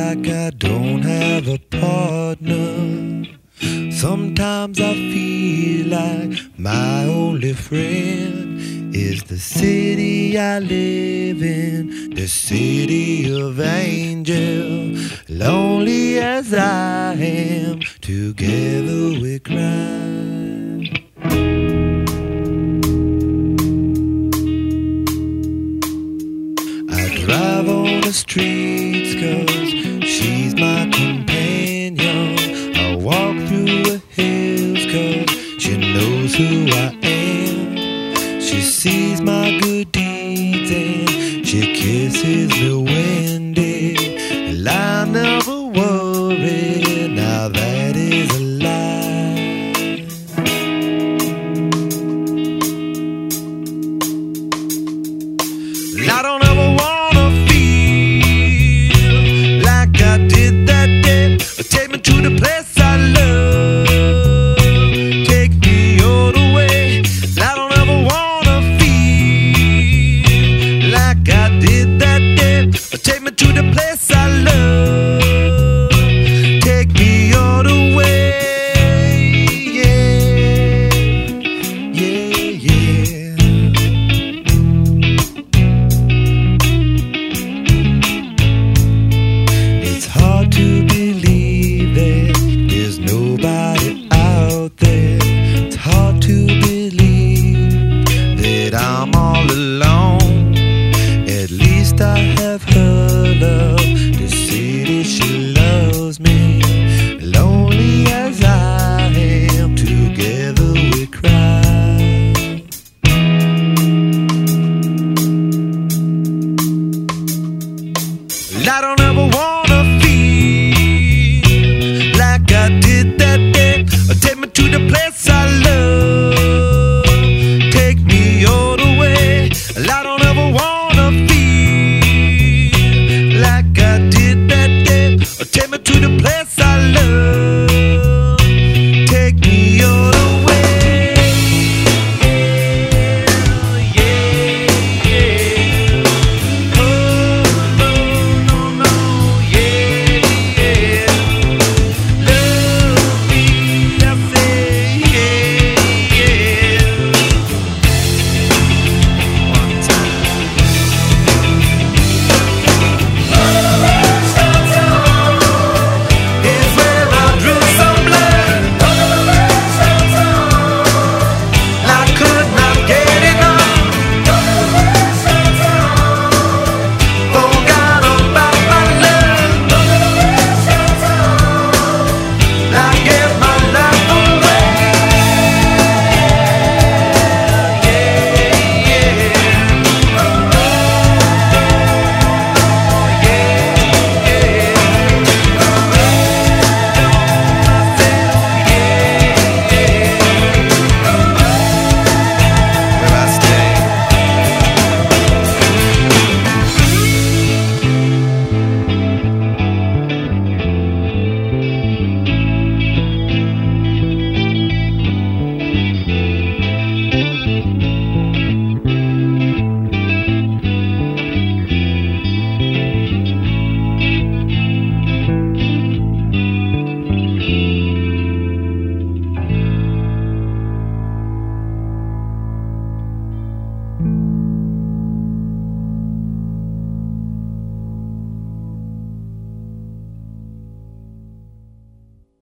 like I don't have a partner. Sometimes I feel like my only friend is the city I live in, the city of angels. Lonely as I am, together we cry. I drive on the streets 'cause she's my companion. I walk through the hills 'cause she knows who I am. She sees my good deeds and she kisses me windy. And I never worry, now that is a lie. I don't ever wanna feel like I did that day. Take me to the place I love, take me all the way. I don't ever wanna feel like I did that day. Take me to the place I love, take me all the way. Yeah, yeah, yeah. It's hard to believe that there's nobody out there. It's hard to believe that I'm all alone. At least I have her love, the city she loves me. Lonely as I am, together we cry. I don't ever want